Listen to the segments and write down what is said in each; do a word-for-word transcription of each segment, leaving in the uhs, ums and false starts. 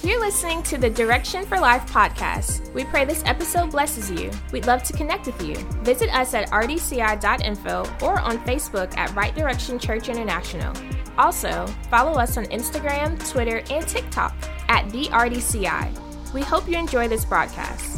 You're listening to the Direction for Life podcast. We pray this episode blesses you. We'd love to connect with you. Visit us at r d c i dot info or on Facebook at Right Direction Church International. Also, follow us on Instagram, Twitter, and TikTok at the R D C I. We hope you enjoy this broadcast.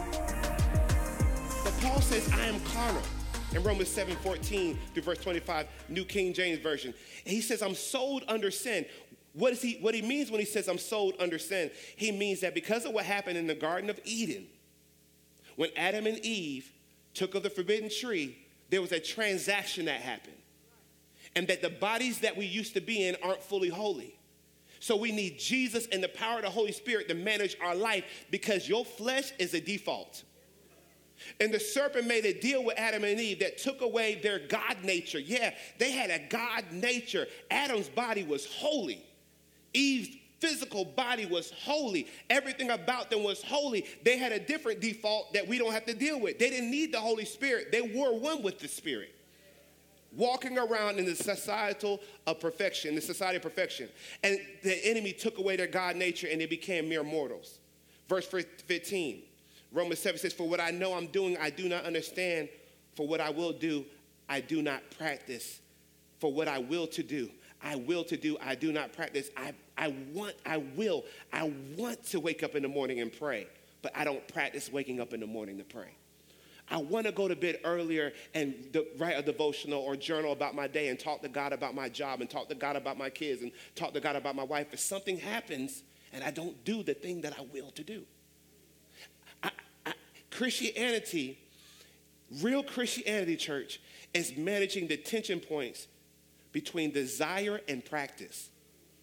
But Paul says, I am carnal. In Romans seven fourteen through verse twenty-five, New King James Version. And he says, I'm sold under sin. What is he? What he means when he says I'm sold under sin, he means that because of what happened in the Garden of Eden, when Adam and Eve took of the forbidden tree, there was a transaction that happened. And that the bodies that we used to be in aren't fully holy. So we need Jesus and the power of the Holy Spirit to manage our life because your flesh is a default. And the serpent made a deal with Adam and Eve that took away their God nature. Yeah, they had a God nature. Adam's body was holy. Eve's physical body was holy. Everything about them was holy. They had a different default that we don't have to deal with. They didn't need the Holy Spirit. They were one with the Spirit. Walking around in the societal of perfection, the society of perfection. And the enemy took away their God nature and they became mere mortals. Verse fifteen, Romans seven says, for what I know I'm doing, I do not understand. For what I will do, I do not practice. For what I will to do, I will to do, I do not practice. I, I want, I will, I want to wake up in the morning and pray, but I don't practice waking up in the morning to pray. I want to go to bed earlier and de- write a devotional or journal about my day and talk to God about my job and talk to God about my kids and talk to God about my wife. If something happens and I don't do the thing that I will to do. I, I, Christianity, real Christianity, church, is managing the tension points between desire and practice.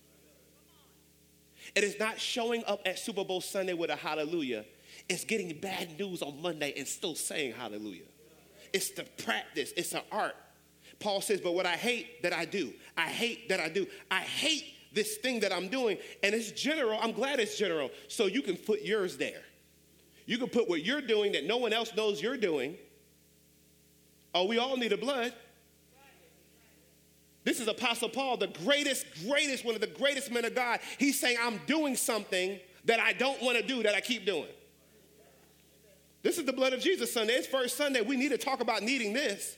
It is not showing up at Super Bowl Sunday with a hallelujah. It's getting bad news on Monday and still saying hallelujah. It's the practice. It's an art. Paul says, but what I hate that I do, I hate that I do. I hate this thing that I'm doing. And it's general. I'm glad it's general. So you can put yours there. You can put what you're doing that no one else knows you're doing. Oh, we all need a blood. This is Apostle Paul, the greatest, greatest, one of the greatest men of God. He's saying, I'm doing something that I don't want to do that I keep doing. This is the blood of Jesus Sunday. It's first Sunday. We need to talk about needing this.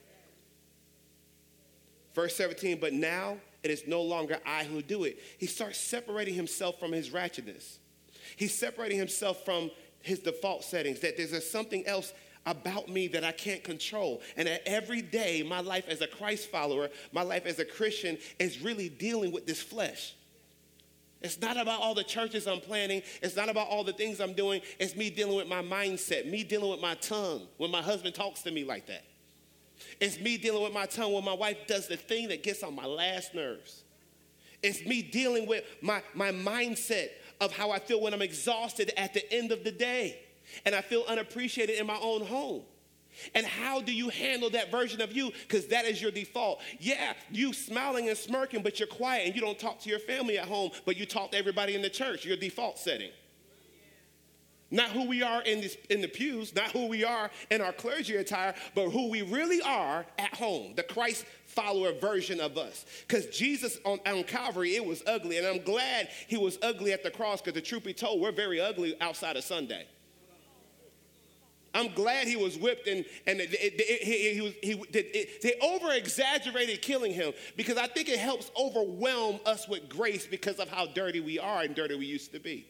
Verse seventeen, but now it is no longer I who do it. He starts separating himself from his ratchetness. He's separating himself from his default settings, that there's something else about me that I can't control. And that every day, my life as a Christ follower, my life as a Christian is really dealing with this flesh. It's not about all the churches I'm planning. It's not about all the things I'm doing. It's me dealing with my mindset, me dealing with my tongue when my husband talks to me like that. It's me dealing with my tongue when my wife does the thing that gets on my last nerves. It's me dealing with my, my mindset of how I feel when I'm exhausted at the end of the day and I feel unappreciated in my own home. And how do you handle that version of you? Because that is your default. Yeah, you smiling and smirking, but you're quiet and you don't talk to your family at home, but you talk to everybody in the church, your default setting. Not who we are in, this, in the pews, not who we are in our clergy attire, but who we really are at home, the Christ follower version of us. Because Jesus on, on Calvary, it was ugly, and I'm glad he was ugly at the cross because the truth be told, we're very ugly outside of Sunday. I'm glad he was whipped and, and it, it, it, he, he was, he, it, they over-exaggerated killing him because I think it helps overwhelm us with grace because of how dirty we are and dirty we used to be.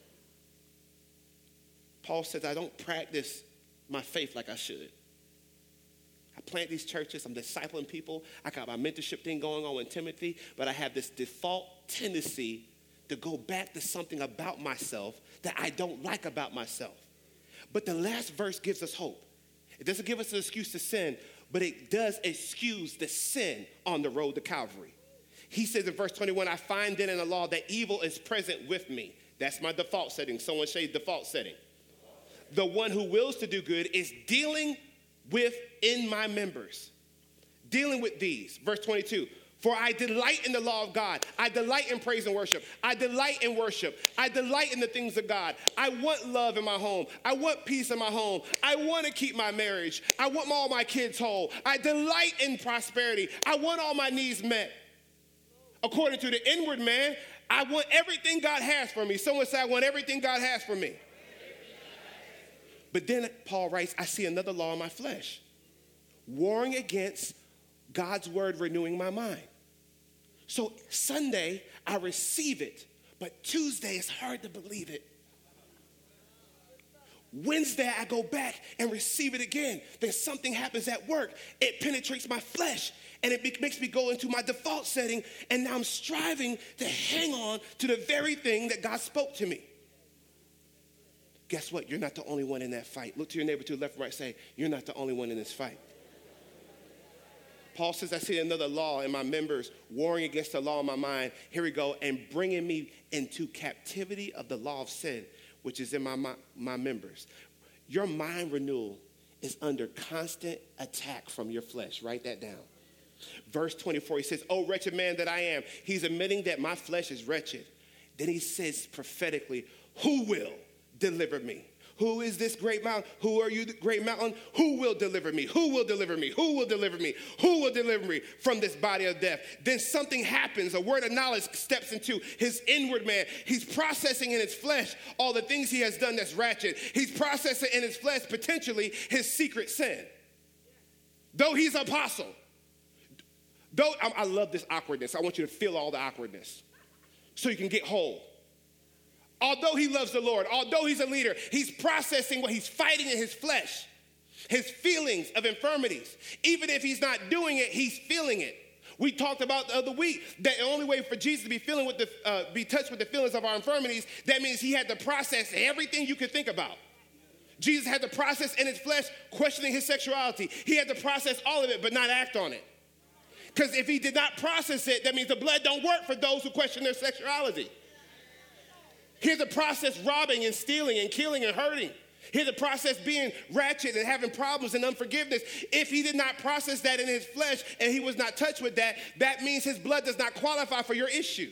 Paul says, I don't practice my faith like I should. I plant these churches, I'm discipling people, I got my mentorship thing going on with Timothy, but I have this default tendency to go back to something about myself that I don't like about myself. But the last verse gives us hope. It doesn't give us an excuse to sin, but it does excuse the sin on the road to Calvary. He says in verse twenty-one, I find then in the law that evil is present with me. That's my default setting. Someone say default setting. The one who wills to do good is dealing with in my members. Dealing with these. Verse twenty-two. For I delight in the law of God. I delight in praise and worship. I delight in worship. I delight in the things of God. I want love in my home. I want peace in my home. I want to keep my marriage. I want all my kids whole. I delight in prosperity. I want all my needs met. According to the inward man, I want everything God has for me. Someone say, I want everything God has for me. But then Paul writes, I see another law in my flesh, warring against God's word renewing my mind. So Sunday, I receive it, but Tuesday, it's hard to believe it. Wednesday, I go back and receive it again. Then something happens at work. It penetrates my flesh, and it be- makes me go into my default setting, and now I'm striving to hang on to the very thing that God spoke to me. Guess what? You're not the only one in that fight. Look to your neighbor to the left and right, say, you're not the only one in this fight. Paul says, I see another law in my members, warring against the law in my mind. Here we go, and bringing me into captivity of the law of sin, which is in my, my, my members. Your mind renewal is under constant attack from your flesh. Write that down. Verse twenty-four, he says, oh, wretched man that I am. He's admitting that my flesh is wretched. Then he says prophetically, who will deliver me? Who is this great mountain? Who are you, the great mountain? Who will deliver me? Who will deliver me? Who will deliver me? Who will deliver me from this body of death? Then something happens. A word of knowledge steps into his inward man. He's processing in his flesh all the things he has done that's ratchet. He's processing in his flesh potentially his secret sin. Though he's an apostle. Though I, I love this awkwardness. I want you to feel all the awkwardness so you can get whole. Although he loves the Lord, although he's a leader, he's processing what he's fighting in his flesh, his feelings of infirmities. Even if he's not doing it, he's feeling it. We talked about the other week that the only way for Jesus to be feeling with the, uh, be touched with the feelings of our infirmities, that means he had to process everything you could think about. Jesus had to process in his flesh, questioning his sexuality. He had to process all of it, but not act on it. Because if he did not process it, that means the blood don't work for those who question their sexuality. Here's the process robbing and stealing and killing and hurting. Here's the process being ratchet and having problems and unforgiveness. If he did not process that in his flesh and he was not touched with that, that means his blood does not qualify for your issue.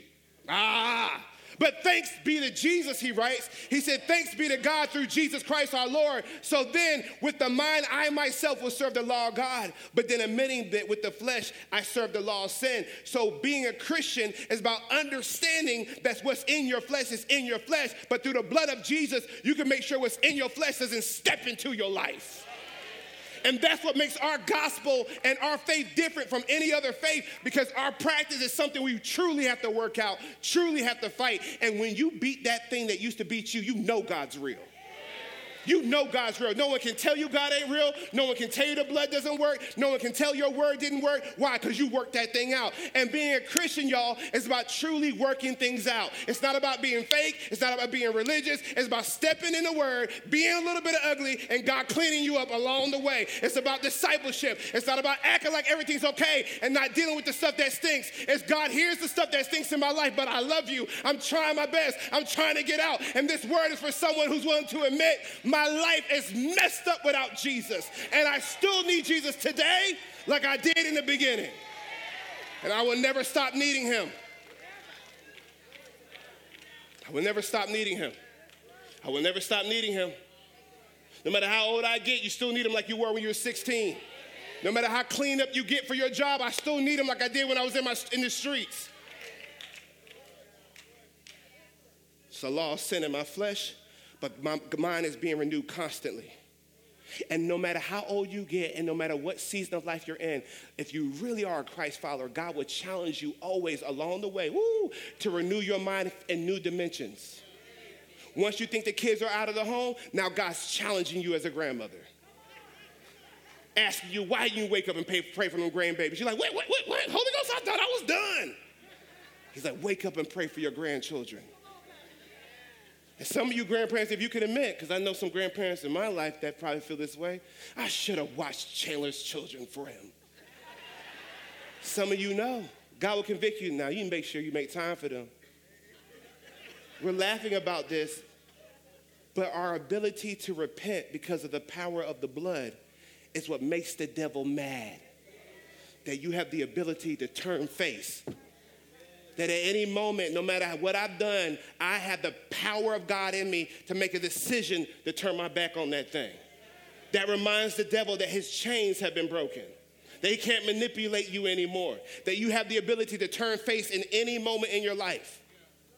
Ah, but thanks be to Jesus, he writes. He said, thanks be to God through Jesus Christ our Lord. So then with the mind, I myself will serve the law of God. But then admitting that with the flesh, I serve the law of sin. So being a Christian is about understanding that what's in your flesh is in your flesh. But through the blood of Jesus, you can make sure what's in your flesh doesn't step into your life. And that's what makes our gospel and our faith different from any other faith, because our practice is something we truly have to work out, truly have to fight. And when you beat that thing that used to beat you, you know God's real. You know God's real. No one can tell you God ain't real. No one can tell you the blood doesn't work. No one can tell your word didn't work. Why? Because you worked that thing out. And being a Christian, y'all, is about truly working things out. It's not about being fake. It's not about being religious. It's about stepping in the word, being a little bit ugly, and God cleaning you up along the way. It's about discipleship. It's not about acting like everything's okay and not dealing with the stuff that stinks. It's God, here's the stuff that stinks in my life, but I love you. I'm trying my best. I'm trying to get out. And this word is for someone who's willing to admit, my life is messed up without Jesus, and I still need Jesus today like I did in the beginning, and I will never stop needing him. I will never stop needing him. I will never stop needing him. No matter how old I get, you still need him like you were when you were sixteen. No matter how clean up you get for your job, I still need him like I did when I was in, my, in the streets. It's a law of sin in my flesh, but my mind is being renewed constantly. And no matter how old you get and no matter what season of life you're in, if you really are a Christ follower, God will challenge you always along the way, woo, to renew your mind in new dimensions. Once you think the kids are out of the home, now God's challenging you as a grandmother. Asking you, why you wake up and pray, pray for them grandbabies? You're like, wait, wait, wait, wait, Holy Ghost, I thought I was done. He's like, wake up and pray for your grandchildren. And some of you grandparents, if you can admit, because I know some grandparents in my life that probably feel this way, I should have watched Chandler's Children for him. Some of you know. God will convict you now. You make sure you make time for them. We're laughing about this, but our ability to repent because of the power of the blood is what makes the devil mad. That you have the ability to turn face. That at any moment, no matter what I've done, I have the power of God in me to make a decision to turn my back on that thing. That reminds the devil that his chains have been broken. That he can't manipulate you anymore. That you have the ability to turn face in any moment in your life.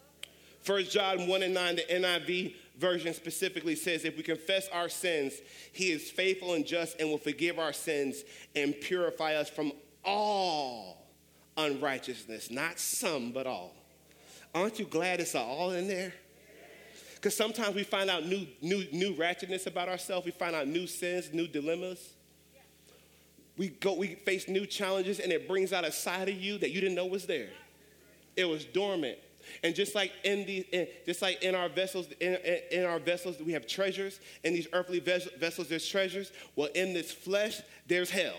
First John one and nine, the N I V version specifically says, if we confess our sins, he is faithful and just and will forgive our sins and purify us from all unrighteousness. Not some, but all. Aren't you glad it's all in there? Because sometimes we find out new, new, new ratchetness about ourselves. We find out new sins, new dilemmas. We go, we face new challenges, and it brings out a side of you that you didn't know was there. It was dormant. And just like in the, in, just like in our vessels, in, in, in our vessels, we have treasures. In these earthly ves- vessels, there's treasures. Well, in this flesh, there's hell.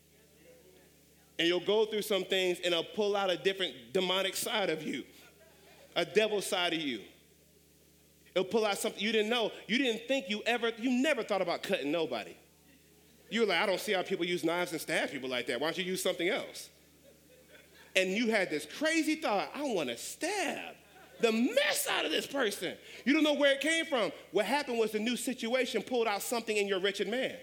And you'll go through some things, and it'll pull out a different demonic side of you, a devil side of you. It'll pull out something you didn't know. You didn't think you ever, you never thought about cutting nobody. You were like, I don't see how people use knives and stab people like that. Why don't you use something else? And you had this crazy thought, I want to stab the mess out of this person. You don't know where it came from. What happened was the new situation pulled out something in your wretched man.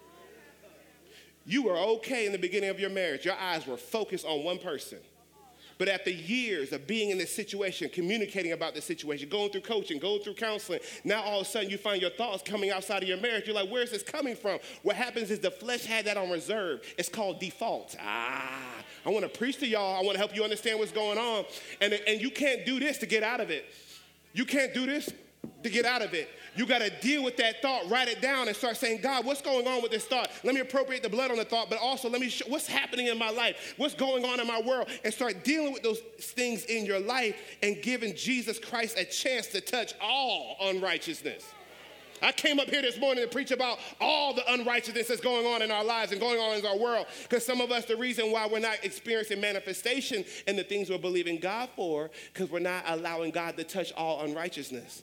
You were okay in the beginning of your marriage. Your eyes were focused on one person. But after years of being in this situation, communicating about this situation, going through coaching, going through counseling, now all of a sudden you find your thoughts coming outside of your marriage. You're like, where's this coming from? What happens is the flesh had that on reserve. It's called default. Ah, I want to preach to y'all. I want to help you understand what's going on. And, and you can't do this to get out of it. You can't do this to get out of it. You got to deal with that thought, write it down, and start saying, God, what's going on with this thought? Let me appropriate the blood on the thought, but also let me show what's happening in my life, what's going on in my world, and start dealing with those things in your life and giving Jesus Christ a chance to touch all unrighteousness. I came up here this morning to preach about all the unrighteousness that's going on in our lives and going on in our world, because some of us, the reason why we're not experiencing manifestation in the things we're believing God for, because we're not allowing God to touch all unrighteousness.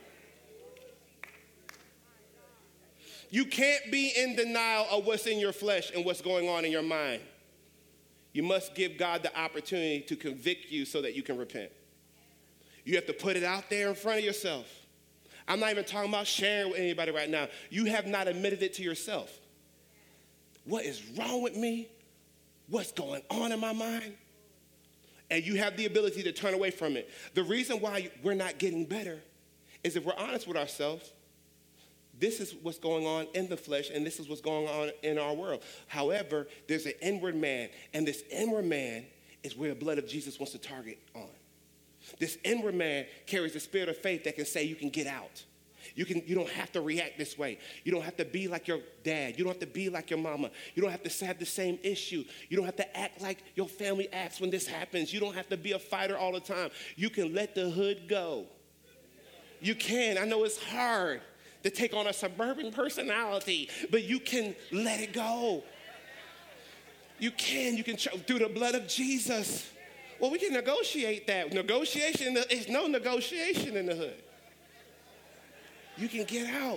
You can't be in denial of what's in your flesh and what's going on in your mind. You must give God the opportunity to convict you so that you can repent. You have to put it out there in front of yourself. I'm not even talking about sharing with anybody right now. You have not admitted it to yourself. What is wrong with me? What's going on in my mind? And you have the ability to turn away from it. The reason why we're not getting better is if we're honest with ourselves. This is what's going on in the flesh, and this is what's going on in our world. However, there's an inward man, and this inward man is where the blood of Jesus wants to target on. This inward man carries the spirit of faith that can say you can get out. You can. You don't have to react this way. You don't have to be like your dad. You don't have to be like your mama. You don't have to have the same issue. You don't have to act like your family acts when this happens. You don't have to be a fighter all the time. You can let the hood go. You can. I know it's hard to take on a suburban personality, but you can let it go. You can, you can, through the blood of Jesus. Well, we can negotiate that. Negotiation, there's no negotiation in the hood. You can get out.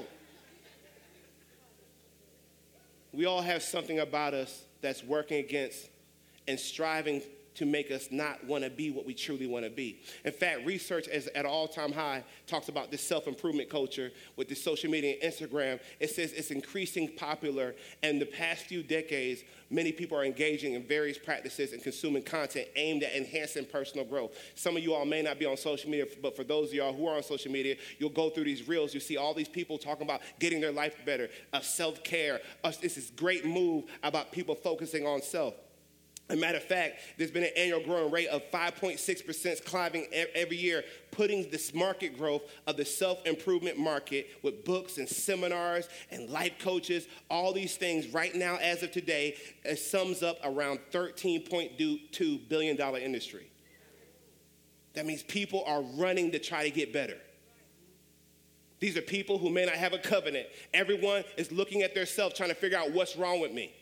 We all have something about us that's working against and striving to make us not want to be what we truly want to be. In fact, research is at an all-time high talks about this self-improvement culture with the social media and Instagram. It says it's increasing popular, and the past few decades, many people are engaging in various practices and consuming content aimed at enhancing personal growth. Some of you all may not be on social media, but for those of y'all who are on social media, you'll go through these reels. You see all these people talking about getting their life better, of self-care. This is great move about people focusing on self. As a matter of fact, there's been an annual growing rate of five point six percent climbing every year, putting this market growth of the self-improvement market with books and seminars and life coaches, all these things right now as of today, it sums up around thirteen point two billion dollars industry. That means people are running to try to get better. These are people who may not have a covenant. Everyone is looking at themselves trying to figure out what's wrong with me.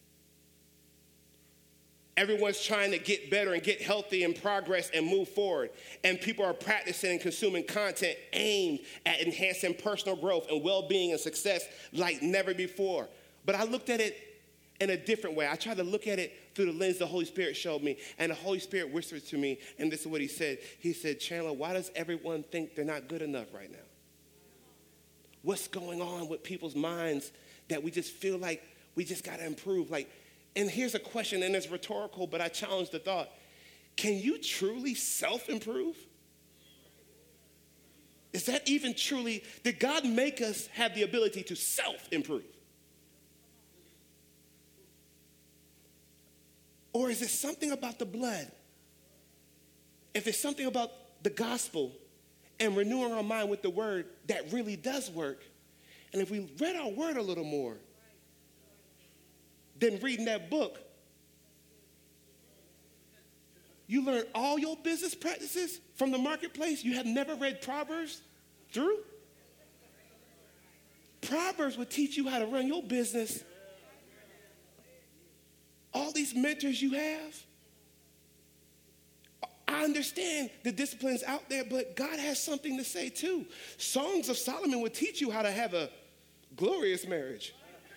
Everyone's trying to get better and get healthy and progress and move forward. And people are practicing and consuming content aimed at enhancing personal growth and well-being and success like never before. But I looked at it in a different way. I tried to look at it through the lens the Holy Spirit showed me. And the Holy Spirit whispered to me, and this is what he said. He said, Chandler, why does everyone think they're not good enough right now? What's going on with people's minds that we just feel like we just got to improve? Like, and here's a question, and it's rhetorical, but I challenge the thought. Can you truly self-improve? Is that even truly, did God make us have the ability to self-improve? Or is it something about the blood? If it's something about the gospel and renewing our mind with the word that really does work, and if we read our word a little more than reading that book, you learn all your business practices from the marketplace. You have never read Proverbs through? Proverbs will teach you how to run your business. All these mentors you have, I understand the disciplines out there, but God has something to say too. Songs of Solomon will teach you how to have a glorious marriage.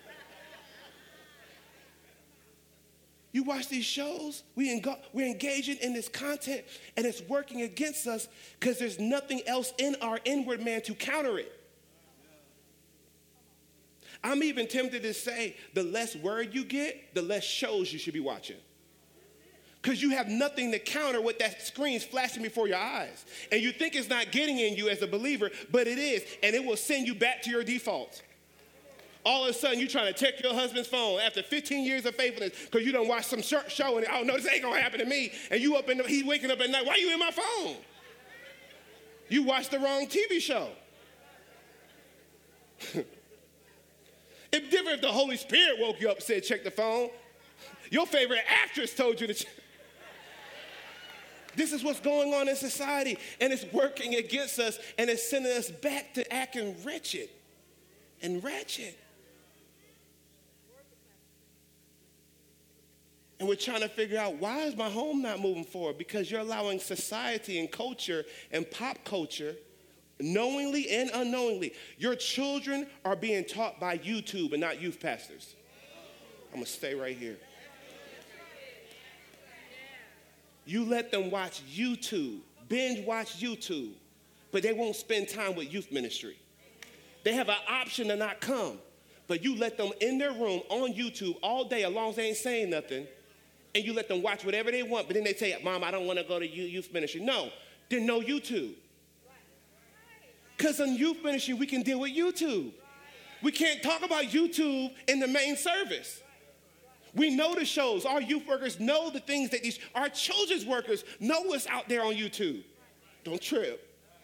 You watch these shows, we eng- we're engaging in this content, and it's working against us because there's nothing else in our inward man to counter it. I'm even tempted to say the less word you get, the less shows you should be watching. Because you have nothing to counter what that screen's flashing before your eyes. And you think it's not getting in you as a believer, but it is, and it will send you back to your default. All of a sudden, you're trying to check your husband's phone after fifteen years of faithfulness because you done watched some show and, oh, no, this ain't going to happen to me. And you up in the, he's waking up at night. Why are you in my phone? You watched the wrong T V show. It's different if the Holy Spirit woke you up and said, check the phone. Your favorite actress told you to check. This is what's going on in society, and it's working against us, and it's sending us back to acting wretched and ratchet. And we're trying to figure out, why is my home not moving forward? Because you're allowing society and culture and pop culture, knowingly and unknowingly. Your children are being taught by YouTube and not youth pastors. I'm going to stay right here. You let them watch YouTube, binge watch YouTube, but they won't spend time with youth ministry. They have an option to not come, but you let them in their room on YouTube all day, as long as they ain't saying nothing, and you let them watch whatever they want, but then they say, Mom, I don't want to go to youth ministry. No, then no YouTube. Because in youth ministry, we can deal with YouTube. We can't talk about YouTube in the main service. We know the shows. Our youth workers know the things that these, our children's workers know what's out there on YouTube. Don't trip.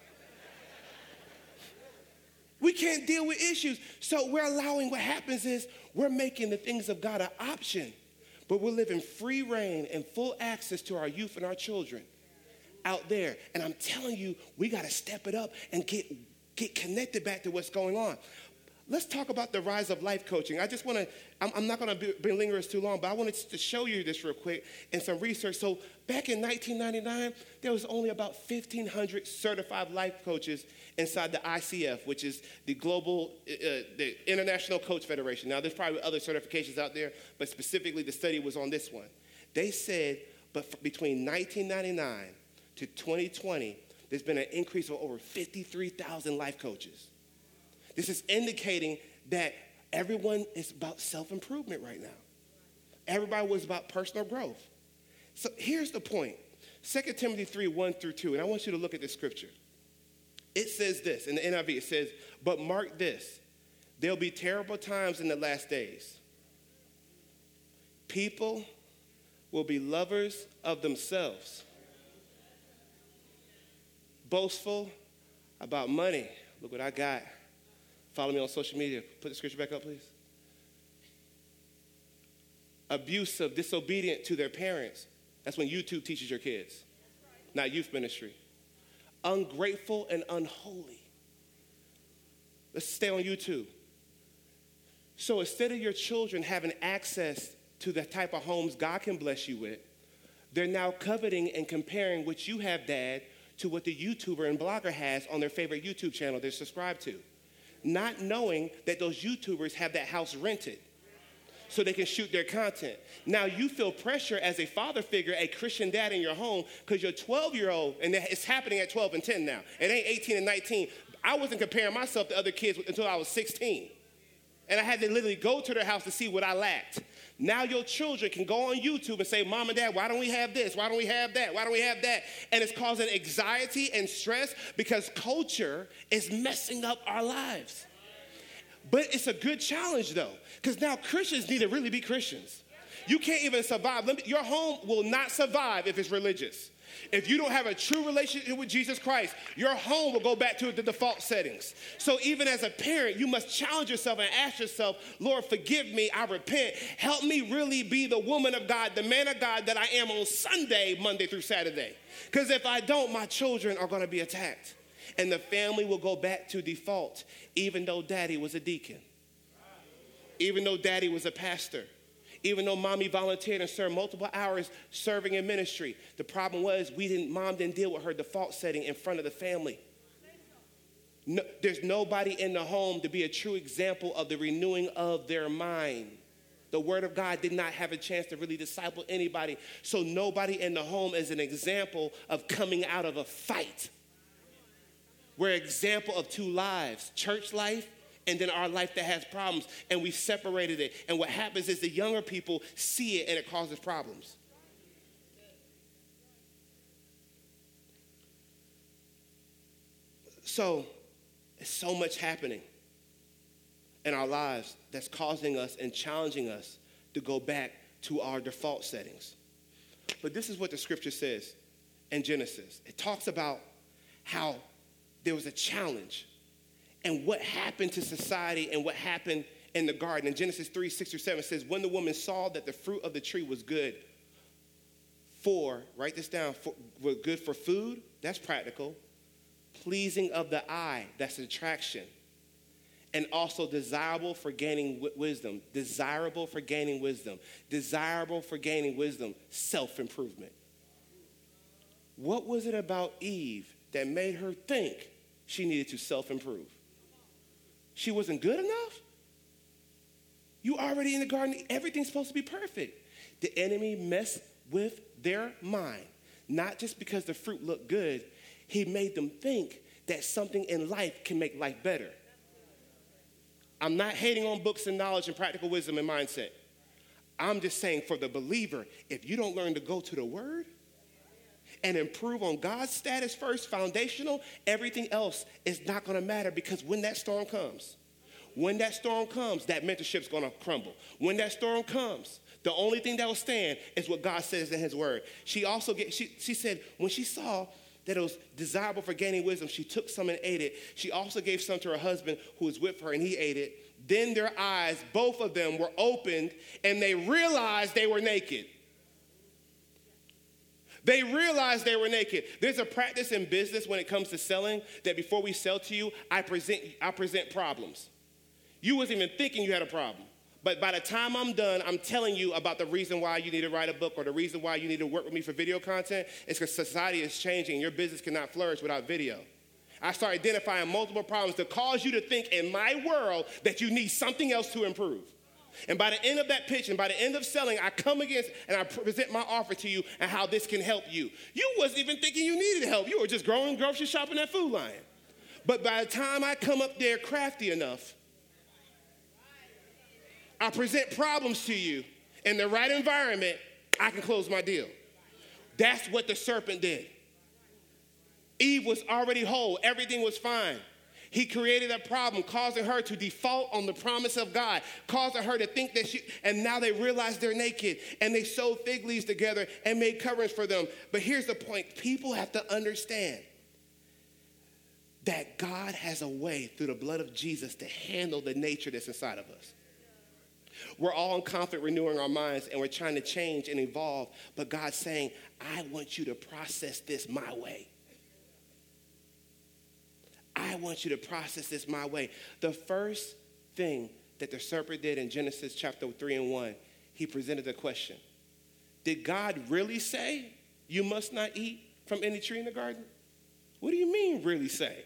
We can't deal with issues. So we're allowing, what happens is we're making the things of God an option, but we're living free reign and full access to our youth and our children out there. And I'm telling you, we got to step it up and get, get connected back to what's going on. Let's talk about the rise of life coaching. I just want to, I'm, I'm not going to be linger us too long, but I wanted to show you this real quick and some research. So back in nineteen ninety-nine, there was only about fifteen hundred certified life coaches inside the I C F, which is the global, uh, the International Coach Federation. Now, there's probably other certifications out there, but specifically the study was on this one. They said, but between nineteen ninety-nine to twenty twenty, there's been an increase of over fifty-three thousand life coaches. This is indicating that everyone is about self-improvement right now. Everybody was about personal growth. So here's the point. Second Timothy three, one through two, and I want you to look at this scripture. It says this, in the N I V, it says, but mark this, there'll be terrible times in the last days. People will be lovers of themselves, boastful about money. Look what I got. Follow me on social media. Put the scripture back up, please. Abusive, disobedient to their parents. That's when YouTube teaches your kids, not youth ministry. Ungrateful and unholy. Let's stay on YouTube. So instead of your children having access to the type of homes God can bless you with, they're now coveting and comparing what you have, Dad, to what the YouTuber and blogger has on their favorite YouTube channel they're subscribed to. Not knowing that those YouTubers have that house rented so they can shoot their content. Now you feel pressure as a father figure, a Christian dad in your home, because your twelve-year-old, and it's happening at twelve and ten now. It ain't eighteen and nineteen. I wasn't comparing myself to other kids until I was sixteen. And I had to literally go to their house to see what I lacked. Now your children can go on YouTube and say, Mom and Dad, why don't we have this? Why don't we have that? Why don't we have that? And it's causing anxiety and stress because culture is messing up our lives. But it's a good challenge, though, because now Christians need to really be Christians. You can't even survive. Let me, your home will not survive if it's religious. If you don't have a true relationship with Jesus Christ, your home will go back to the default settings. So even as a parent, you must challenge yourself and ask yourself, Lord, forgive me, I repent. Help me really be the woman of God, the man of God that I am on Sunday, Monday through Saturday. Because if I don't, my children are going to be attacked. And the family will go back to default, even though daddy was a deacon, even though daddy was a pastor. Even though mommy volunteered and served multiple hours serving in ministry, the problem was we didn't, mom didn't deal with her default setting in front of the family. No, there's nobody in the home to be a true example of the renewing of their mind. The word of God did not have a chance to really disciple anybody. So nobody in the home is an example of coming out of a fight. We're an example of two lives, church life and then our life that has problems, and we separated it. And what happens is the younger people see it, and it causes problems. So, there's so much happening in our lives that's causing us and challenging us to go back to our default settings. But this is what the scripture says in Genesis. It talks about how there was a challenge and what happened to society and what happened in the garden. In Genesis three, six or seven says, when the woman saw that the fruit of the tree was good for, write this down, for, was good for food, that's practical, pleasing of the eye, that's attraction, and also desirable for gaining w- wisdom, desirable for gaining wisdom, desirable for gaining wisdom, self-improvement. What was it about Eve that made her think she needed to self-improve? She wasn't good enough? You already in the garden, everything's supposed to be perfect. The enemy messed with their mind, not just because the fruit looked good. He made them think that something in life can make life better. I'm not hating on books and knowledge and practical wisdom and mindset. I'm just saying for the believer, if you don't learn to go to the word and improve on God's status first, foundational, everything else is not going to matter, because when that storm comes, when that storm comes, that mentorship's going to crumble. When that storm comes, the only thing that will stand is what God says in his word. She also get, she, she said when she saw that it was desirable for gaining wisdom, she took some and ate it. She also gave some to her husband who was with her, and he ate it. Then their eyes, both of them, were opened, and they realized they were naked. They realized they were naked. There's a practice in business when it comes to selling that before we sell to you, I present, I present problems. You wasn't even thinking you had a problem. But by the time I'm done, I'm telling you about the reason why you need to write a book, or the reason why you need to work with me for video content. It's because society is changing. Your business cannot flourish without video. I start identifying multiple problems to cause you to think in my world that you need something else to improve. And by the end of that pitch and by the end of selling, I come against and I present my offer to you and how this can help you. You wasn't even thinking you needed help. You were just growing grocery shopping at Food Lion. But by the time I come up there crafty enough, I present problems to you in the right environment, I can close my deal. That's what the serpent did. Eve was already whole. Everything was fine. He created a problem, causing her to default on the promise of God, causing her to think that she, and now they realize they're naked, and they sewed fig leaves together and made coverings for them. But here's the point. People have to understand that God has a way through the blood of Jesus to handle the nature that's inside of us. We're all in conflict renewing our minds, and we're trying to change and evolve, but God's saying, I want you to process this my way. I want you to process this my way. The first thing that the serpent did in Genesis chapter three and one, he presented a question. Did God really say you must not eat from any tree in the garden? What do you mean really say?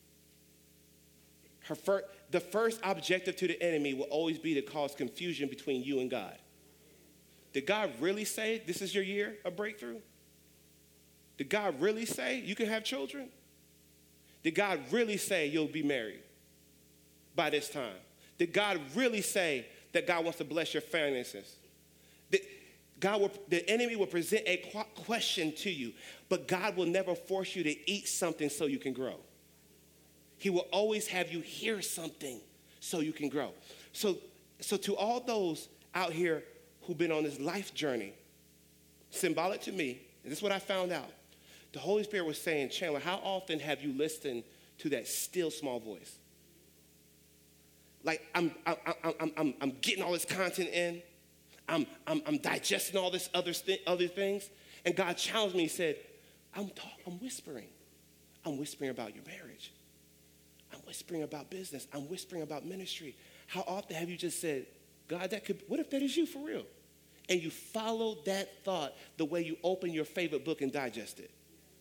Her fir- the first objective to the enemy will always be to cause confusion between you and God. Did God really say this is your year of breakthrough? Did God really say you can have children? Did God really say you'll be married by this time? Did God really say that God wants to bless your finances? The, God will, the enemy will present a question to you, but God will never force you to eat something so you can grow. He will always have you hear something so you can grow. So, so to all those out here who've been on this life journey, symbolic to me, and this is what I found out. The Holy Spirit was saying, Chandler, how often have you listened to that still small voice? Like, I'm, I'm, I'm, I'm, I'm getting all this content in. I'm, I'm, I'm digesting all this other, st- other things. And God challenged me. He said, I'm, talk- I'm whispering. I'm whispering about your marriage. I'm whispering about business. I'm whispering about ministry. How often have you just said, God, that could, what if that is you for real? And you follow that thought the way you open your favorite book and digest it.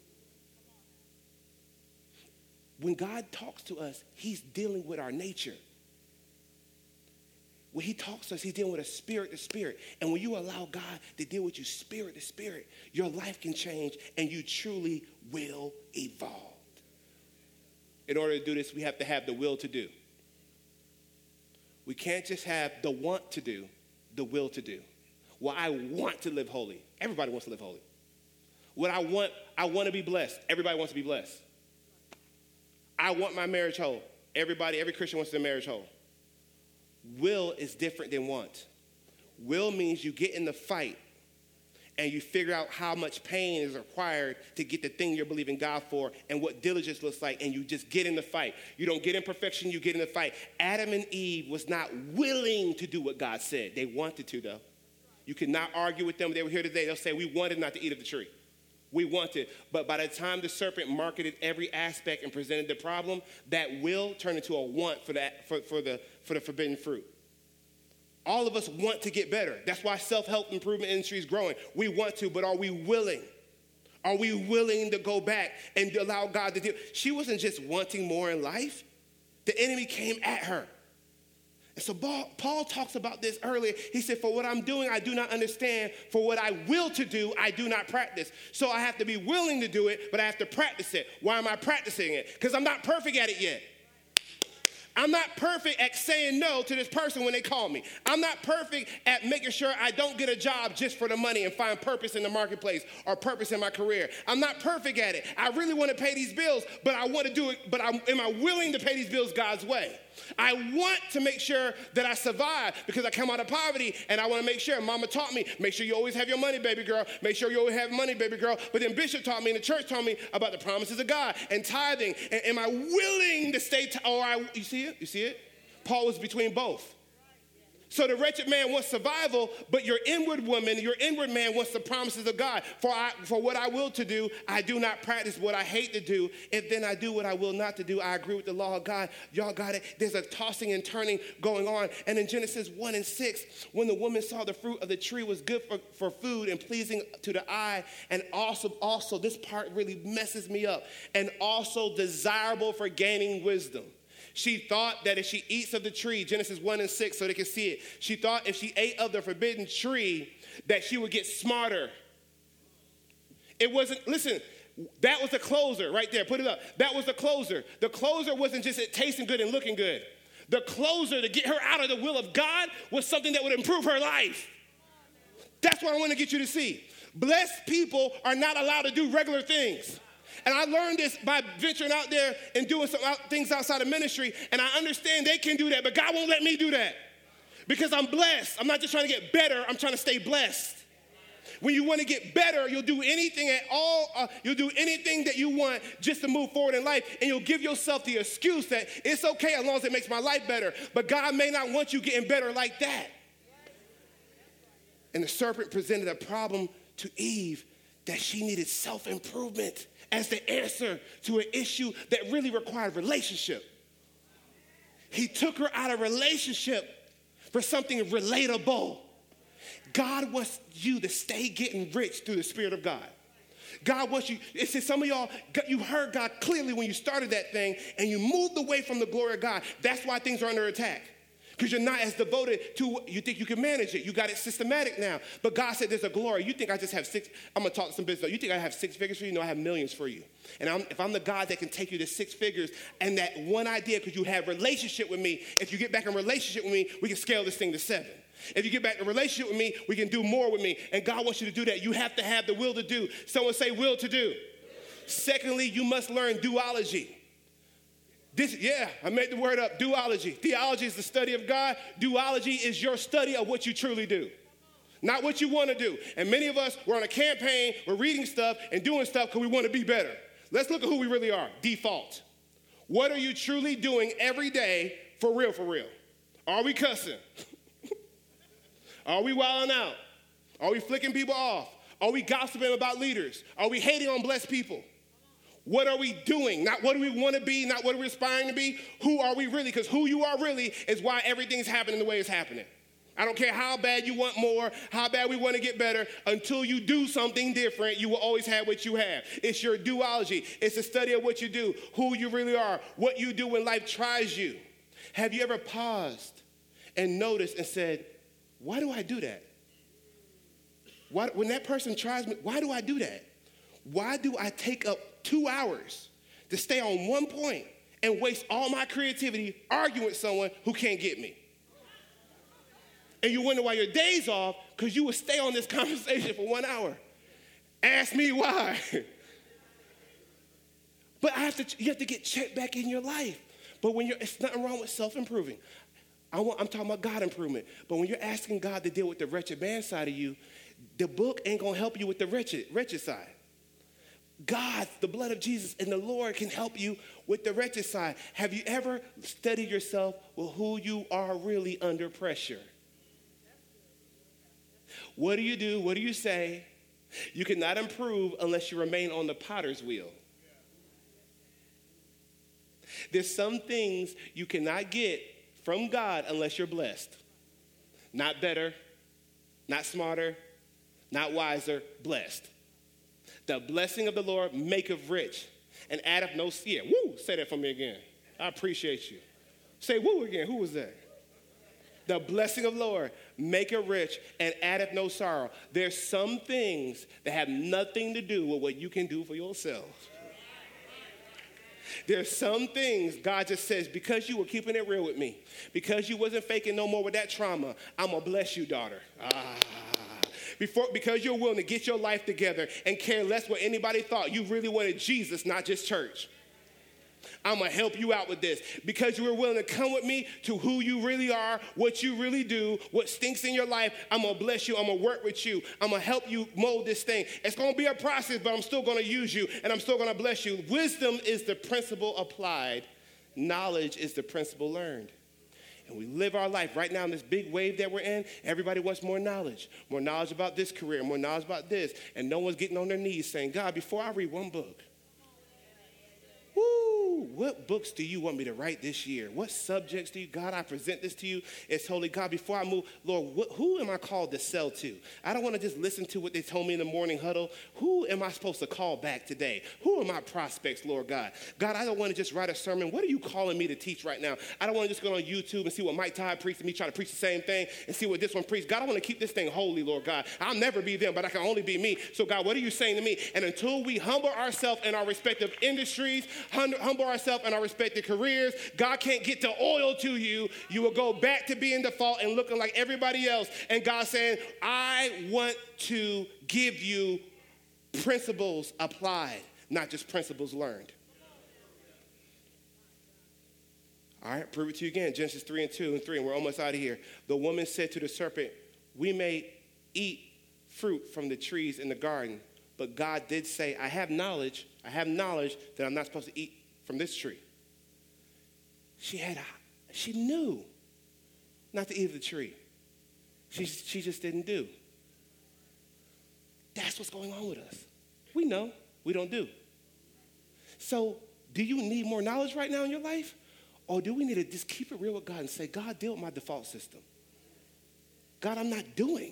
When God talks to us, he's dealing with our nature. When he talks to us, he's dealing with a spirit to spirit. And when you allow God to deal with you spirit to spirit, your life can change and you truly will evolve. In order to do this, we have to have the will to do. We can't just have the want to do, the will to do. Well, I want to live holy. Everybody wants to live holy. What I want, I want to be blessed. Everybody wants to be blessed. I want my marriage whole. Everybody, every Christian wants their marriage whole. Will is different than want. Will means you get in the fight and you figure out how much pain is required to get the thing you're believing God for and what diligence looks like, and you just get in the fight. You don't get in perfection, you get in the fight. Adam and Eve was not willing to do what God said. They wanted to, though. You cannot argue with them. They were here today. They'll say, we wanted not to eat of the tree. We wanted. But by the time the serpent marketed every aspect and presented the problem, that will turned into a want for, that, for, for, the, for the forbidden fruit. All of us want to get better. That's why self-help improvement industry is growing. We want to, but are we willing? Are we willing to go back and allow God to deal? She wasn't just wanting more in life. The enemy came at her. And so Paul, Paul talks about this earlier. He said, for what I'm doing, I do not understand. For what I will to do, I do not practice. So I have to be willing to do it, but I have to practice it. Why am I practicing it? Because I'm not perfect at it yet. I'm not perfect at saying no to this person when they call me. I'm not perfect at making sure I don't get a job just for the money and find purpose in the marketplace or purpose in my career. I'm not perfect at it. I really want to pay these bills, but I want to do it, but I'm, am I willing to pay these bills God's way? I want to make sure that I survive because I come out of poverty, and I want to make sure. Mama taught me, make sure you always have your money, baby girl. Make sure you always have money, baby girl. But then Bishop taught me and the church taught me about the promises of God and tithing. And am I willing to stay, t- or I, you see it? You see it? Paul was between both. So the wretched man wants survival, but your inward woman, your inward man wants the promises of God. For I, for what I will to do, I do not practice what I hate to do. If then I do what I will not to do, I agree with the law of God. Y'all got it. There's a tossing and turning going on. And in Genesis one and six, when the woman saw the fruit of the tree was good for, for food and pleasing to the eye, and also, also, this part really messes me up, and also desirable for gaining wisdom. She thought that if she eats of the tree, Genesis one and six, so they can see it. She thought if she ate of the forbidden tree, that she would get smarter. It wasn't, listen, that was the closer right there. Put it up. That was the closer. The closer wasn't just it tasting good and looking good. The closer to get her out of the will of God was something that would improve her life. That's what I want to get you to see. Blessed people are not allowed to do regular things. And I learned this by venturing out there and doing some things outside of ministry. And I understand they can do that, but God won't let me do that. Because I'm blessed. I'm not just trying to get better. I'm trying to stay blessed. When you want to get better, you'll do anything at all. Uh, you'll do anything that you want just to move forward in life. And you'll give yourself the excuse that it's okay as long as it makes my life better. But God may not want you getting better like that. And the serpent presented a problem to Eve that she needed self-improvement as the answer to an issue that really required relationship. He took her out of relationship for something relatable. God wants you to stay getting rich through the Spirit of God. God wants you, it says some of y'all, you heard God clearly when you started that thing and you moved away from the glory of God. That's why things are under attack. Because you're not as devoted to, you think you can manage it. You got it systematic now. But God said there's a glory. You think I just have six, I'm going to talk some business. You think I have six figures for you? No, I have millions for you. And I'm, if I'm the God that can take you to six figures and that one idea, because you have relationship with me, if you get back in relationship with me, we can scale this thing to seven. If you get back in a relationship with me, we can do more with me. And God wants you to do that. You have to have the will to do. Someone say will to do. Secondly, you must learn duology. This, yeah, I made the word up, duology. Theology is the study of God. Duology is your study of what you truly do, not what you want to do. And many of us, we're on a campaign, we're reading stuff and doing stuff because we want to be better. Let's look at who we really are. Default. What are you truly doing every day for real, for real? Are we cussing? Are we wilding out? Are we flicking people off? Are we gossiping about leaders? Are we hating on blessed people? What are we doing? Not what do we want to be, not what we're aspiring to be. Who are we really? Because who you are really is why everything's happening the way it's happening. I don't care how bad you want more, how bad we want to get better. Until you do something different, you will always have what you have. It's your duology. It's a study of what you do, who you really are, what you do when life tries you. Have you ever paused and noticed and said, why do I do that? Why, when that person tries me, why do I do that? Why do I take up two hours to stay on one point and waste all my creativity arguing with someone who can't get me? And you wonder why your day's off because you would stay on this conversation for one hour. Ask me why. But I have to, you have to get checked back in your life. But when you're, it's nothing wrong with self-improving. I want, I'm talking about God improvement. But when you're asking God to deal with the wretched man side of you, the book ain't going to help you with the wretched, wretched side. God, the blood of Jesus, and the Lord can help you with the wretched side. Have you ever studied yourself with who you are really under pressure? What do you do? What do you say? You cannot improve unless you remain on the potter's wheel. There's some things you cannot get from God unless you're blessed. Not better, not smarter, not wiser, blessed. The blessing of the Lord maketh rich and addeth no, yeah, woo, say that for me again. I appreciate you. Say woo again, who was that? The blessing of the Lord maketh rich and addeth no sorrow. There's some things that have nothing to do with what you can do for yourself. There's some things God just says, because you were keeping it real with me, because you wasn't faking no more with that trauma, I'm going to bless you, daughter. Ah. Before, because you're willing to get your life together and care less what anybody thought. You really wanted Jesus, not just church. I'm going to help you out with this. Because you were willing to come with me to who you really are, what you really do, what stinks in your life, I'm going to bless you. I'm going to work with you. I'm going to help you mold this thing. It's going to be a process, but I'm still going to use you, and I'm still going to bless you. Wisdom is the principle applied. Knowledge is the principle learned. And we live our life right now in this big wave that we're in. Everybody wants more knowledge, more knowledge about this career, more knowledge about this. And no one's getting on their knees saying, God, before I read one book, woo, what books do you want me to write this year? What subjects do you, God, I present this to you. It's holy. God, before I move, Lord, what, who am I called to sell to? I don't want to just listen to what they told me in the morning huddle. Who am I supposed to call back today? Who are my prospects, Lord God? God, I don't want to just write a sermon. What are you calling me to teach right now? I don't want to just go on YouTube and see what Mike Todd preached and me try to preach the same thing and see what this one preached. God, I want to keep this thing holy, Lord God. I'll never be them, but I can only be me. So God, what are you saying to me? And until we humble ourselves in our respective industries, humble ourselves in our respective careers, God can't get the oil to you. You will go back to being default and looking like everybody else. And God saying, I want to give you principles applied, not just principles learned. All right, prove it to you again. Genesis three and two and three, and we're almost out of here. The woman said to the serpent, we may eat fruit from the trees in the garden, but God did say, I have knowledge, I have knowledge that I'm not supposed to eat from this tree. She had, a, she knew not to eat of the tree. She, she just didn't do. That's what's going on with us. We know, we don't do. So do you need more knowledge right now in your life? Or do we need to just keep it real with God and say, God, deal with my default system. God, I'm not doing.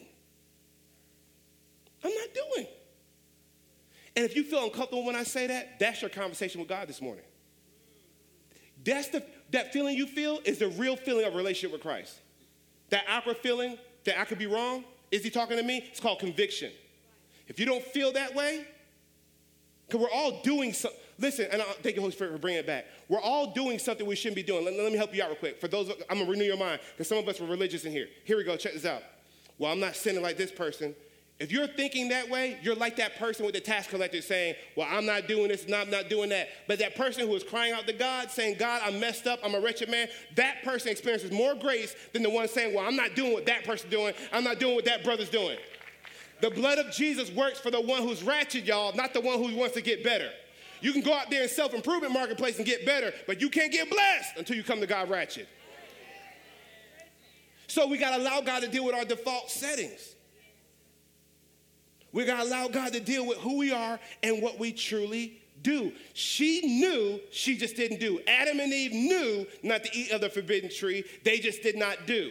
I'm not doing. And if you feel uncomfortable when I say that, that's your conversation with God this morning. That's the, that feeling you feel is the real feeling of a relationship with Christ. That awkward feeling that I could be wrong, is he talking to me? It's called conviction. If you don't feel that way, because we're all doing something. Listen, and I'll thank you, Holy Spirit, for bringing it back. We're all doing something we shouldn't be doing. Let, let me help you out real quick. For those, I'm going to renew your mind, because some of us were religious in here. Here we go. Check this out. Well, I'm not sinning like this person. If you're thinking that way, you're like that person with the tax collector saying, well, I'm not doing this and I'm not doing that. But that person who is crying out to God, saying, God, I'm messed up, I'm a wretched man, that person experiences more grace than the one saying, well, I'm not doing what that person's doing, I'm not doing what that brother's doing. The blood of Jesus works for the one who's ratchet, y'all, not the one who wants to get better. You can go out there in self-improvement marketplace and get better, but you can't get blessed until you come to God ratchet. So we got to allow God to deal with our default settings. We got to allow God to deal with who we are and what we truly do. She knew, she just didn't do. Adam and Eve knew not to eat of the forbidden tree. They just did not do.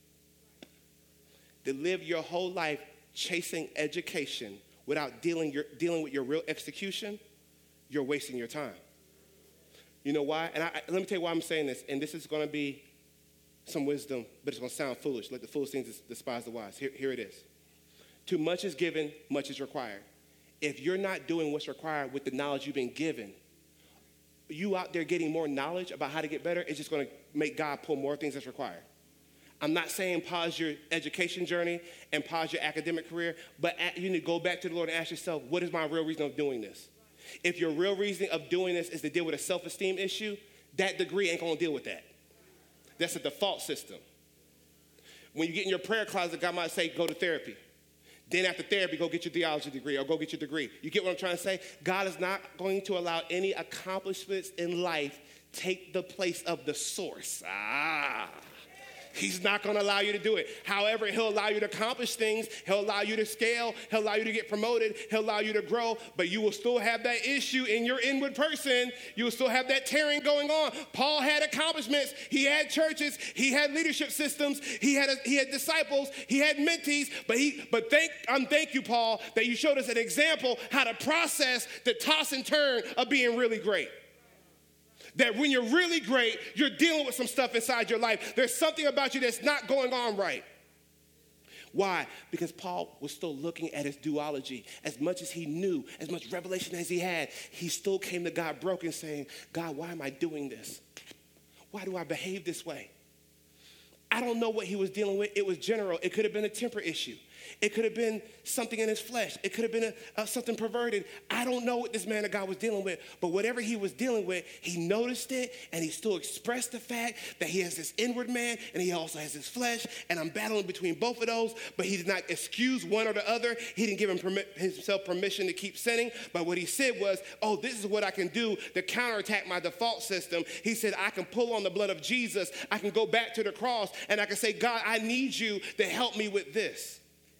To live your whole life chasing education without dealing, your, dealing with your real execution, you're wasting your time. You know why? And I, I, let me tell you why I'm saying this. And this is going to be some wisdom, but it's going to sound foolish. Let the foolish things despise the wise. Here, here it is. Too much is given, much is required. If you're not doing what's required with the knowledge you've been given, you out there getting more knowledge about how to get better, it's just going to make God pull more things that's required. I'm not saying pause your education journey and pause your academic career, but you need to go back to the Lord and ask yourself, what is my real reason of doing this? If your real reason of doing this is to deal with a self-esteem issue, that degree ain't going to deal with that. That's a default system. When you get in your prayer closet, God might say, go to therapy. Then after therapy, go get your theology degree or go get your degree. You get what I'm trying to say? God is not going to allow any accomplishments in life take the place of the source. Ah. He's not going to allow you to do it. However, he'll allow you to accomplish things. He'll allow you to scale. He'll allow you to get promoted. He'll allow you to grow. But you will still have that issue in your inward person. You will still have that tearing going on. Paul had accomplishments. He had churches. He had leadership systems. He had a, he had disciples. He had mentees. But he but thank um thank you, Paul, that you showed us an example how to process the toss and turn of being really great. That when you're really great, you're dealing with some stuff inside your life. There's something about you that's not going on right. Why? Because Paul was still looking at his duology. As much as he knew, as much revelation as he had, he still came to God broken saying, God, why am I doing this? Why do I behave this way? I don't know what he was dealing with. It was general. It could have been a temper issue. It could have been something in his flesh. It could have been a, a, something perverted. I don't know what this man of God was dealing with, but whatever he was dealing with, he noticed it, and he still expressed the fact that he has this inward man, and he also has his flesh, and I'm battling between both of those, but he did not excuse one or the other. He didn't give him permi- himself permission to keep sinning, but what he said was, oh, this is what I can do to counterattack my default system. He said, I can pull on the blood of Jesus. I can go back to the cross, and I can say, God, I need you to help me with this.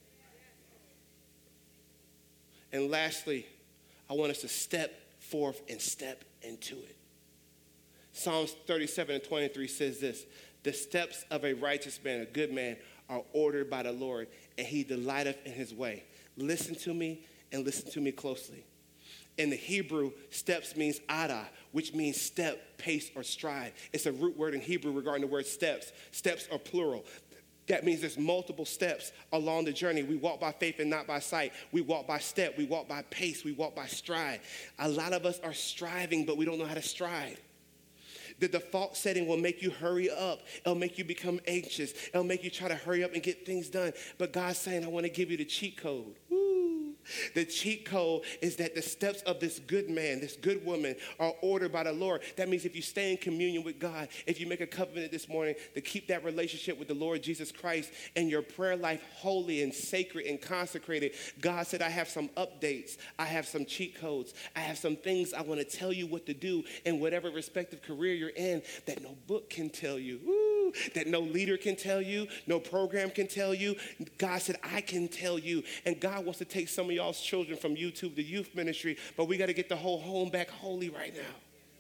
And lastly, I want us to step forth and step into it. Psalms thirty-seven and twenty-three says this, the steps of a righteous man, a good man, are ordered by the Lord, and he delighteth in his way. Listen to me and listen to me closely. In the Hebrew, steps means ada, which means step, pace, or stride. It's a root word in Hebrew regarding the word steps. Steps are plural. That means there's multiple steps along the journey. We walk by faith and not by sight. We walk by step. We walk by pace. We walk by stride. A lot of us are striving, but we don't know how to stride. The default setting will make you hurry up. It'll make you become anxious. It'll make you try to hurry up and get things done. But God's saying, I want to give you the cheat code. Woo. The cheat code is that the steps of this good man, this good woman, are ordered by the Lord. That means if you stay in communion with God, if you make a covenant this morning to keep that relationship with the Lord Jesus Christ and your prayer life holy and sacred and consecrated, God said, I have some updates. I have some cheat codes. I have some things I want to tell you what to do in whatever respective career you're in that no book can tell you. Woo, that no leader can tell you, no program can tell you. God said, I can tell you. And God wants to take some of y'all's children from YouTube to youth ministry, but we got to get the whole home back holy right now.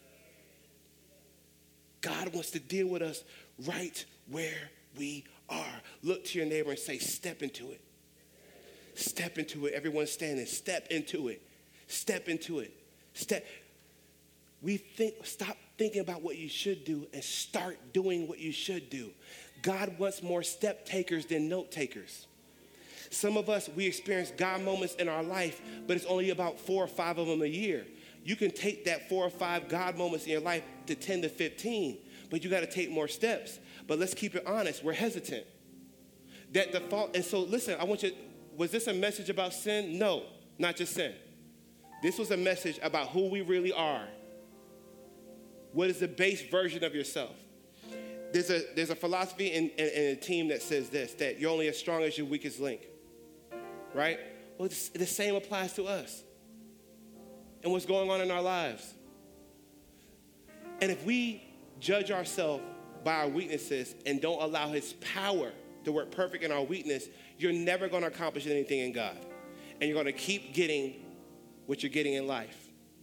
God wants to deal with us right where we are. Look to your neighbor and say, step into it. Step into it. Everyone's standing. Step into it. Step into it. Step. We think, stop thinking about what you should do and start doing what you should do. God wants more step takers than note takers. Some of us, we experience God moments in our life, but it's only about four or five of them a year. You can take that four or five God moments in your life to ten to fifteen, but you got to take more steps. But let's keep it honest. We're hesitant. That the fault, and so listen, I want you, was this a message about sin? No, not just sin. This was a message about who we really are. What is the base version of yourself? There's a, there's a philosophy in, in, in a team that says this, that you're only as strong as your weakest link, right? Well, it's, the same applies to us and what's going on in our lives. And if we judge ourselves by our weaknesses and don't allow his power to work perfect in our weakness, you're never going to accomplish anything in God. And you're going to keep getting what you're getting in life.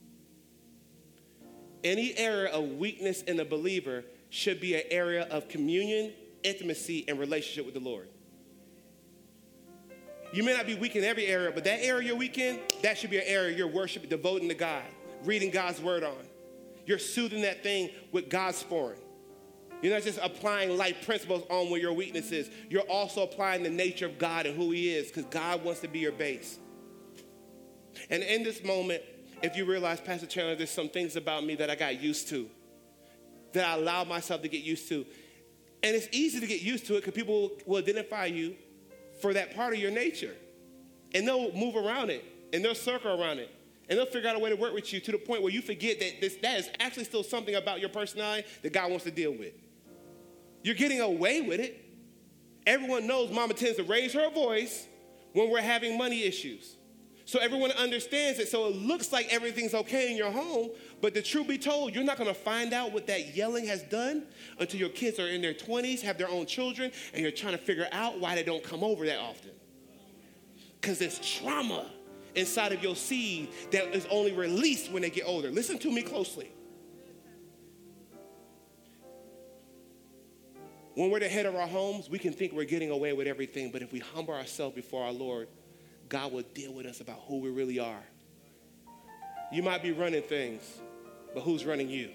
Any area of weakness in a believer should be an area of communion, intimacy, and relationship with the Lord. You may not be weak in every area, but that area you're weak in, that should be an area you're worshiping, devoting to God, reading God's word on. You're soothing that thing with God's sparring. You're not just applying life principles on where your weakness is. You're also applying the nature of God and who he is, because God wants to be your base. And in this moment, if you realize, Pastor Chandler, there's some things about me that I got used to, that I allowed myself to get used to. And it's easy to get used to it because people will identify you for that part of your nature. And they'll move around it, and they'll circle around it. And they'll figure out a way to work with you to the point where you forget that this, that is actually still something about your personality that God wants to deal with. You're getting away with it. Everyone knows Mama tends to raise her voice when we're having money issues. So everyone understands it. So it looks like everything's okay in your home. But the truth be told, you're not going to find out what that yelling has done until your kids are in their twenties, have their own children, and you're trying to figure out why they don't come over that often. Because there's trauma inside of your seed that is only released when they get older. Listen to me closely. When we're the head of our homes, we can think we're getting away with everything. But if we humble ourselves before our Lord, God will deal with us about who we really are. You might be running things, but who's running you?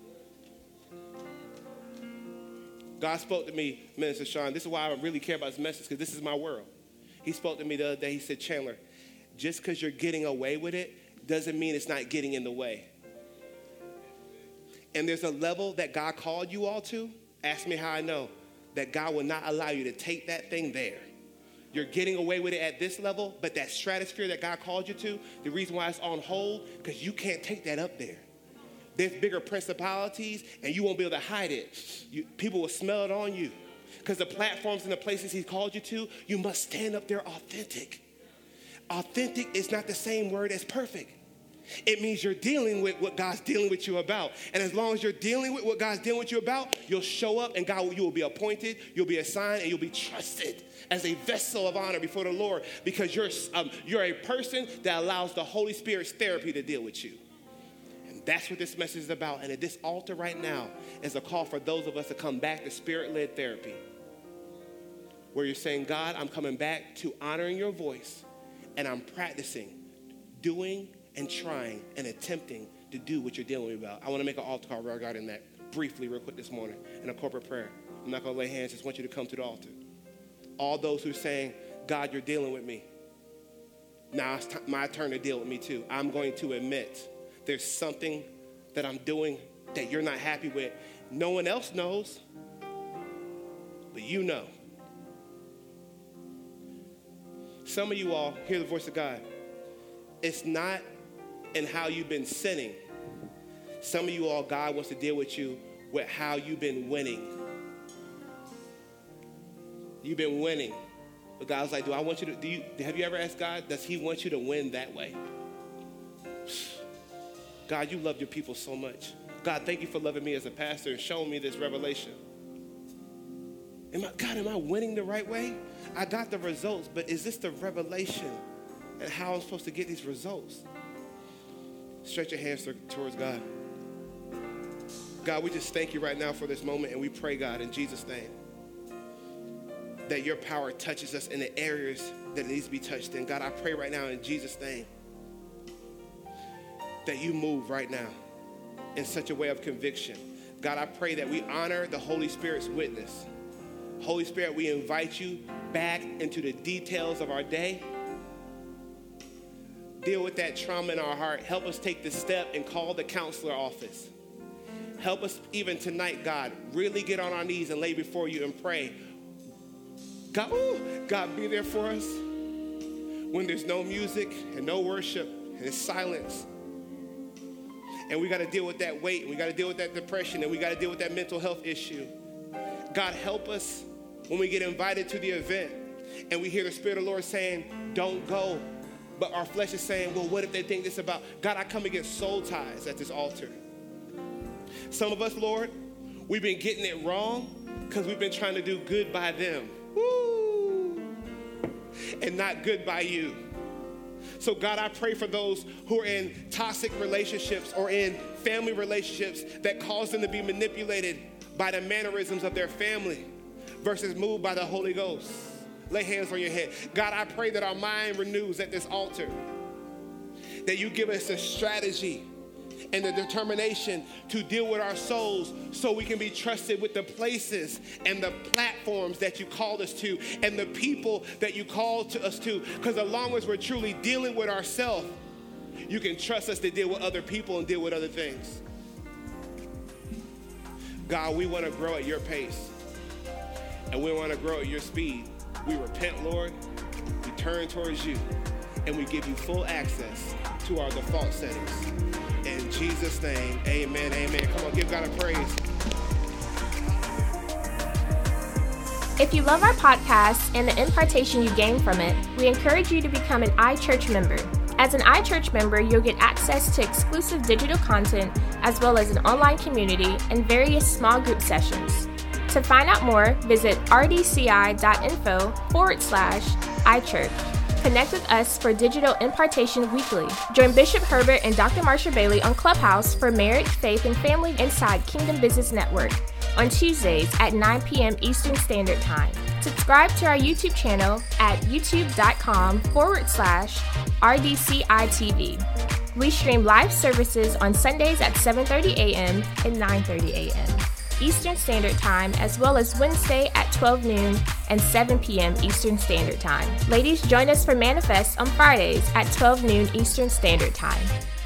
God spoke to me, Minister Sean. This is why I really care about this message, because this is my world. He spoke to me the other day. He said, Chandler, just because you're getting away with it doesn't mean it's not getting in the way. And there's a level that God called you all to. Ask me how I know. That God will not allow you to take that thing there. You're getting away with it at this level, but that stratosphere that God called you to, the reason why it's on hold, because you can't take that up there. There's bigger principalities, and you won't be able to hide it. You, people will smell it on you. Because the platforms and the places he's called you to, you must stand up there authentic. Authentic is not the same word as perfect. It means you're dealing with what God's dealing with you about. And as long as you're dealing with what God's dealing with you about, you'll show up and God, you will be appointed, you'll be assigned, and you'll be trusted as a vessel of honor before the Lord, because you're, um, you're a person that allows the Holy Spirit's therapy to deal with you. And that's what this message is about. And at this altar right now is a call for those of us to come back to Spirit-led therapy, where you're saying, God, I'm coming back to honoring your voice, and I'm practicing doing and trying and attempting to do what you're dealing with about. I want to make an altar call regarding that briefly real quick this morning in a corporate prayer. I'm not going to lay hands. Just want you to come to the altar. All those who are saying, God, you're dealing with me. Now it's t- my turn to deal with me too. I'm going to admit there's something that I'm doing that you're not happy with. No one else knows, but you know. Some of you all hear the voice of God. It's not in how you've been sinning. Some of you all, God wants to deal with you with how you've been winning. You've been winning. But God's like, do I want you to, do you, have you ever asked God, does he want you to win that way? God, you love your people so much. God, thank you for loving me as a pastor and showing me this revelation. Am I, God, am I winning the right way? I got the results, but is this the revelation and how I'm supposed to get these results? Stretch your hands towards God. God, we just thank you right now for this moment, and we pray, God, in Jesus' name, that your power touches us in the areas that it needs to be touched in. God, I pray right now in Jesus' name that you move right now in such a way of conviction. God, I pray that we honor the Holy Spirit's witness. Holy Spirit, we invite you back into the details of our day. deal with that trauma in our heart. Help us take the step and call the counselor office. Help us even tonight, God, really get on our knees and lay before you and pray. God, ooh, God, be there for us when there's no music and no worship and it's silence. And we got to deal with that weight, and we got to deal with that depression, and we got to deal with that mental health issue. God, help us when we get invited to the event and we hear the Spirit of the Lord saying, don't go. But our flesh is saying, well, what if they think this about? God, I come against soul ties at this altar. Some of us, Lord, we've been getting it wrong because we've been trying to do good by them. Woo! And not good by you. So God, I pray for those who are in toxic relationships or in family relationships that cause them to be manipulated by the mannerisms of their family versus moved by the Holy Ghost. Lay hands on your head. God, I pray that our mind renews at this altar, that you give us a strategy and the determination to deal with our souls so we can be trusted with the places and the platforms that you called us to and the people that you called to us to. Because as long as we're truly dealing with ourselves, you can trust us to deal with other people and deal with other things. God, we want to grow at your pace, and we want to grow at your speed. We repent, Lord, we turn towards you, and we give you full access to our default settings. In Jesus' name, amen, amen. Come on, give God a praise. If you love our podcast and the impartation you gain from it, we encourage you to become an iChurch member. As an iChurch member, you'll get access to exclusive digital content, as well as an online community and various small group sessions. To find out more, visit rdci.info forward slash iChurch. Connect with us for Digital Impartation Weekly. Join Bishop Herbert and Doctor Marsha Bailey on Clubhouse for Marriage, Faith, and Family inside Kingdom Business Network on Tuesdays at nine p.m. Eastern Standard Time. Subscribe to our YouTube channel at youtube.com forward slash RDCITV. We stream live services on Sundays at seven thirty a.m. and nine thirty a.m. Eastern Standard Time, as well as Wednesday at twelve noon and seven p.m. Eastern Standard Time. Ladies, join us for Manifest on Fridays at twelve noon Eastern Standard Time.